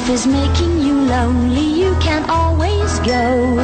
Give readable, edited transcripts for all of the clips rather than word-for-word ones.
life is making you lonely, you can always go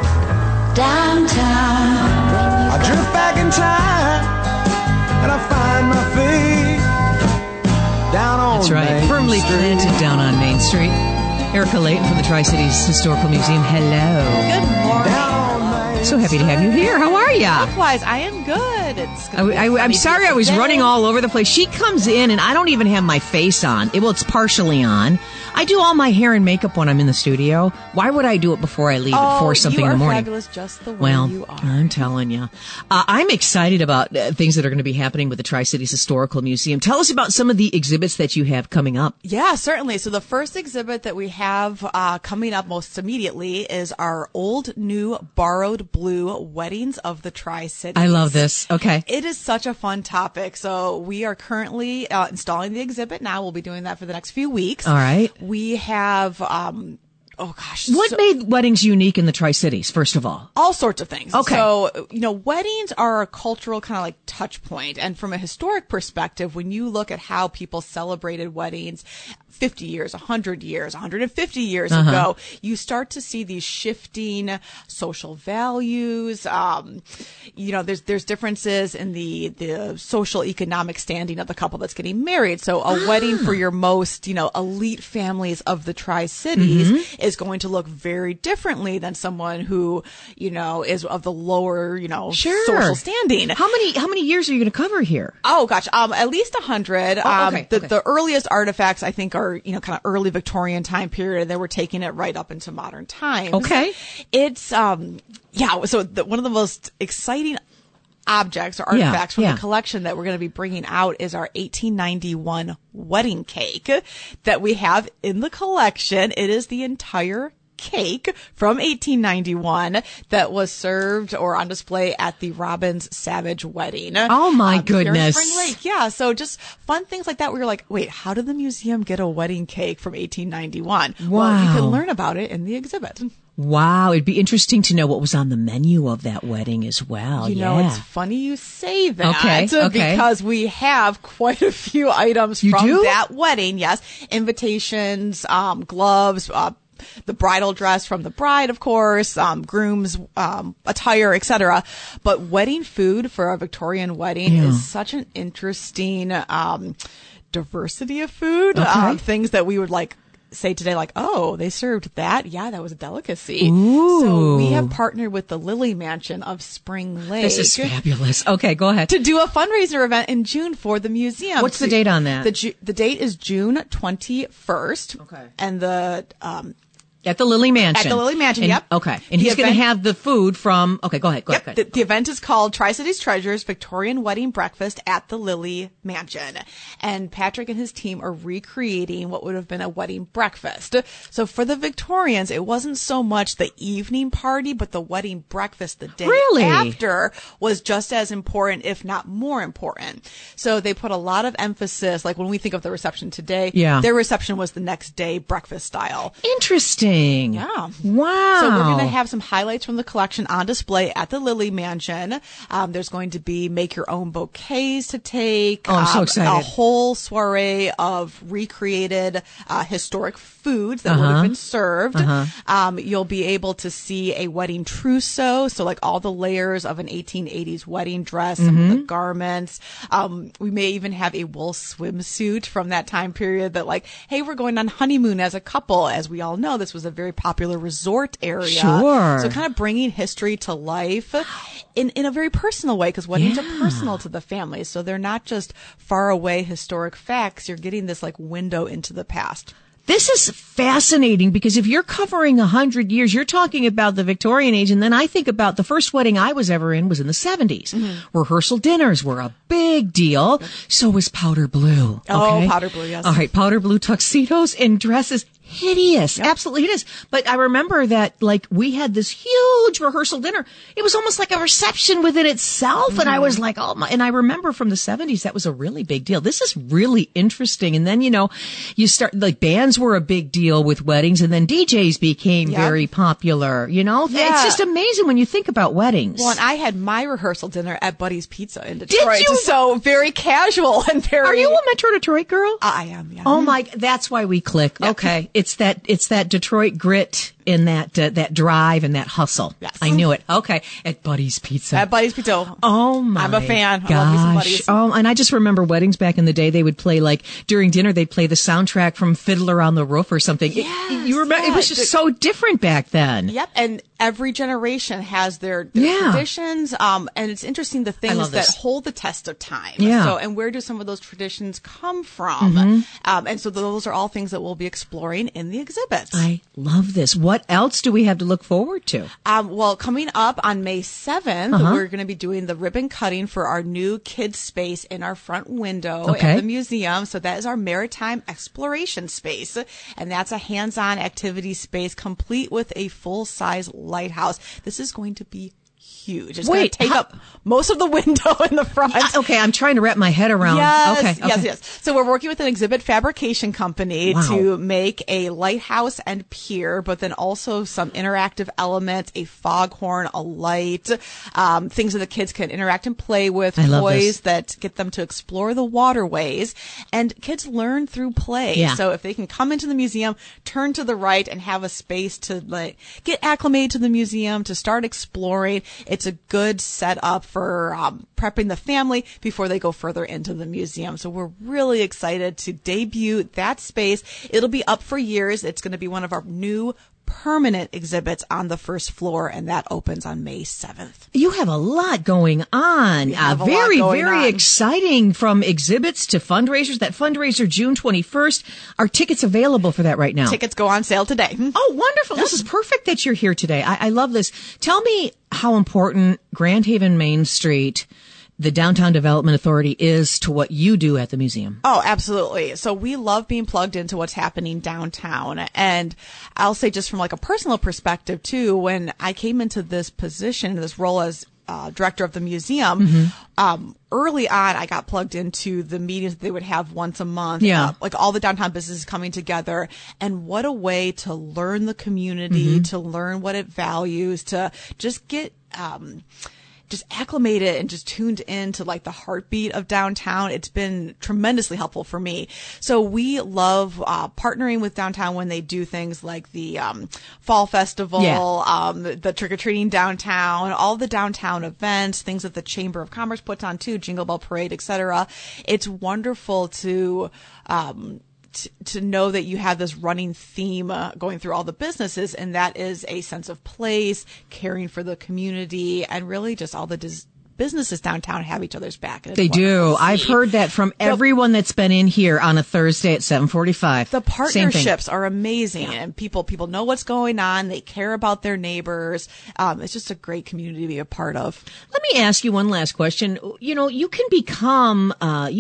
downtown. I drift back in time and I find my feet down on That's right. Main Firmly Street. planted down on Main Street. Erica Layton from the Tri-Cities Historical Museum. Hello. Good morning. Down on Main So happy to have you here. How are ya? Likewise, I am good. It's gonna be a I'm sunny, sorry I was beautiful running day. all over the place. She comes in and I don't even have my face on. It's partially on. I do all my hair and makeup when I'm in the studio. Why would I do it before I leave at 4 something in the morning? You are fabulous just the way Well, you are. I'm telling you. I'm excited about things that are going to be happening with the Tri-Cities Historical Museum. Tell us about some of the exhibits that you have coming up. Yeah, certainly. So the first exhibit that we have coming up most immediately is our Old, New, Borrowed Blue Weddings of the Tri-Cities. I love this. Okay. It is such a fun topic. So we are currently installing the exhibit now. We'll be doing that for the next few weeks. All right. We have, What made weddings unique in the Tri-Cities, first of all? all sorts of things. Okay. So, weddings are a cultural kind of like touch point. And from a historic perspective, when you look at how people celebrated weddings 50 years, 100 years, 150 years ago, you start to see these shifting social values. There's differences in the social economic standing of the couple that's getting married. So a wedding for your most, elite families of the Tri-Cities is going to look very differently than someone who, is of the lower, Sure. social standing. How many years are you going to cover here? Oh gosh, at least 100. Okay, The earliest artifacts I think are, kind of early Victorian time period. They were taking it right up into modern times. Okay. It's, so one of the most exciting objects or artifacts from the collection that we're going to be bringing out is our 1891 wedding cake that we have in the collection. It is the entire cake from 1891 that was served or on display at the Robbins Savage wedding. Oh my Here in goodness. Spring Lake. Yeah. So just fun things like that where you're like, wait, how did the museum get a wedding cake from 1891? Well, you can Wow. learn about it in the exhibit. Wow, it'd be interesting to know what was on the menu of that wedding as well. It's funny you say that. Okay. Because we have quite a few items You from do? that wedding. Yes. Invitations, gloves, the bridal dress from the bride, of course, groom's attire, etc. But wedding food for a Victorian wedding is such an interesting diversity of food. Okay. Things that we would say today, oh, they served that. Yeah, that was a delicacy. Ooh. So we have partnered with the Lily Mansion of Spring Lake. This is fabulous. Okay, go ahead. To do a fundraiser event in June for the museum. What's the date on that? The date is June 21st. Okay. And At the Lily Mansion. At the Lily Mansion, And- yep. Okay. And The he's going to event- have the food from, okay, go ahead. Go ahead. The event is called Tri-Cities Treasures Victorian Wedding Breakfast at the Lily Mansion. And Patrick and his team are recreating what would have been a wedding breakfast. So for the Victorians, it wasn't so much the evening party, but the wedding breakfast the day Really? after was just as important, if not more important. So they put a lot of emphasis, like when we think of the reception today, Yeah. their reception was the next day breakfast style. Interesting. Yeah. Wow. So we're going to have some highlights from the collection on display at the Lily Mansion. There's going to be make your own bouquets to take. Oh, I'm so excited. A whole soiree of recreated historic foods that would have been served. You'll be able to see a wedding trousseau, so like all the layers of an 1880s wedding dress, some of the garments. We may even have a wool swimsuit from that time period that hey, we're going on honeymoon as a couple. As we all know, this was a very popular resort area. Sure. So kind of bringing history to life in a very personal way, because weddings are personal to the family. So they're not just far away historic facts. You're getting this window into the past. This is fascinating because if you're covering 100 years, you're talking about the Victorian age. And then I think about the first wedding I was ever in was in the 70s. Rehearsal dinners were a big deal. So was powder blue. Oh, Okay? powder blue, yes. All right. Powder blue tuxedos and dresses. Hideous. Absolutely hideous. But I remember that we had this huge rehearsal dinner. It was almost like a reception within itself. And I was like, oh my, and I remember from the 70s, that was a really big deal. This is really interesting. And then, you start, bands were a big deal with weddings, and then DJs became very popular, It's just amazing when you think about weddings. Well, and I had my rehearsal dinner at Buddy's Pizza in Detroit. Did you? So very casual and very... Are you a Metro Detroit girl? I am, yeah. Oh my, that's why we click. Okay. It's that Detroit grit in that drive and that hustle. Yes. I knew it. Okay. At Buddy's Pizza. At Buddy's Pizza. Oh my I'm a fan. Gosh. I love me some Buddy's. Oh, and I just remember weddings back in the day. They would play during dinner. They'd play the soundtrack from Fiddler on the Roof or something. Yes, You remember? It was just so different back then. Yep, and every generation has their traditions. And it's interesting the things that hold the test of time. Yeah. So, and where do some of those traditions come from? And so those are all things that we'll be exploring in the exhibits. I love this. What else do we have to look forward to? Well, coming up on May 7th, we're going to be doing the ribbon cutting for our new kids space in our front window at the museum. So that is our maritime exploration space. And that's a hands-on activity space complete with a full-size lighthouse. This is going to be huge. It's going to take up most of the window in the front. Okay, I'm trying to wrap my head around. Yes, Okay. yes. So we're working with an exhibit fabrication company to make a lighthouse and pier, but then also some interactive elements, a foghorn, a light, things that the kids can interact and play with, toys that get them to explore the waterways. And kids learn through play. Yeah. So if they can come into the museum, turn to the right and have a space to get acclimated to the museum, to start exploring, it's a good setup for prepping the family before they go further into the museum. So we're really excited to debut that space. It'll be up for years. It's going to be one of our new permanent exhibits on the first floor, and that opens on May 7th. You have a lot going on. Very exciting, from exhibits to fundraisers. That fundraiser, June 21st. Are tickets available for that right now? Tickets go on sale today. Oh, wonderful. This is perfect that you're here today. I love this. Tell me how important Grand Haven Main Street, the Downtown Development Authority, is to what you do at the museum. Oh, absolutely. So we love being plugged into what's happening downtown. And I'll say, just from a personal perspective too, when I came into this position, this role as director of the museum, early on, I got plugged into the meetings that they would have once a month. Yeah. All the downtown businesses coming together. And what a way to learn the community, to learn what it values, to just get, just acclimated and just tuned into the heartbeat of downtown. It's been tremendously helpful for me. So we love partnering with downtown when they do things like the Fall Festival, the trick-or-treating downtown, all the downtown events, things that the Chamber of Commerce puts on too, Jingle Bell Parade, etc. It's wonderful to know that you have this running theme going through all the businesses, and that is a sense of place, caring for the community, and really just all the businesses downtown have each other's back. They do. I've heard that from everyone that's been in here on a Thursday at 7:45. The partnerships are amazing, and people know what's going on. They care about their neighbors. It's just a great community to be a part of. Let me ask you one last question. You can become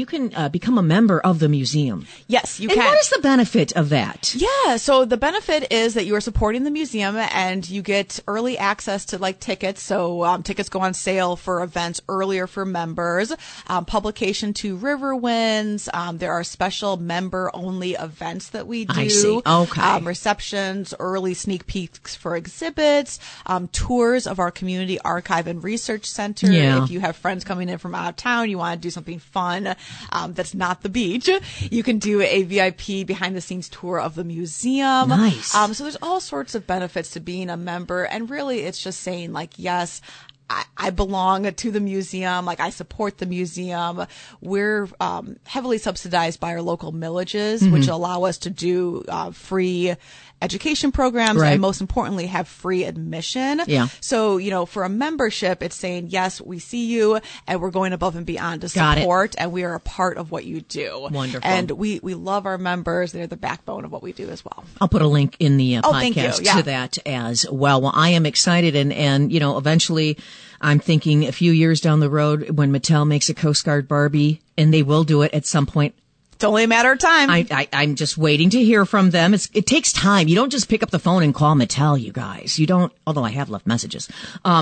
a member of the museum. Yes, you can. And what is the benefit of that? Yeah, so the benefit is that you are supporting the museum, and you get early access to tickets. So tickets go on sale for events earlier for members. Publication to Riverwinds. There are special member-only events that we do. I see. Okay. Receptions, early sneak peeks for exhibits, tours of our community archive and research center. Yeah. If you have friends coming in from out of town, you want to do something fun that's not the beach, you can do a VIP behind-the-scenes tour of the museum. Nice. So there's all sorts of benefits to being a member, and really it's just saying yes, I belong to the museum. I support the museum. We're heavily subsidized by our local millages, which allow us to do free education programs, and most importantly, have free admission. Yeah. So, for a membership, it's saying, yes, we see you, and we're going above and beyond to support, and we are a part of what you do. Wonderful. And we love our members. They're the backbone of what we do as well. I'll put a link in the podcast Yeah. to that as well. Well, I am excited, and eventually I'm thinking a few years down the road when Mattel makes a Coast Guard Barbie, and they will do it at some point. It's only a matter of time. I'm just waiting to hear from them. It takes time. You don't just pick up the phone and call Mattel, you guys. You don't, although I have left messages.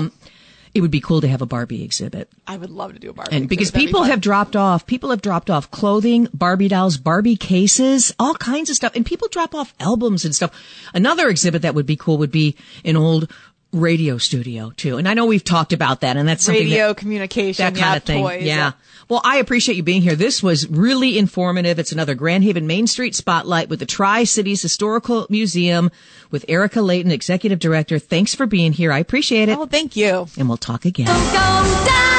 It would be cool to have a Barbie exhibit. I would love to do a Barbie exhibit. Because people have dropped off clothing, Barbie dolls, Barbie cases, all kinds of stuff. And people drop off albums and stuff. Another exhibit that would be cool would be an old radio studio too. And I know we've talked about that, and that's something radio communication, that kind of thing. Toys, yeah. Well, I appreciate you being here. This was really informative. It's another Grand Haven Main Street Spotlight with the Tri-Cities Historical Museum with Erica Layton, Executive Director. Thanks for being here. I appreciate it. Oh, thank you. And we'll talk again. Go down.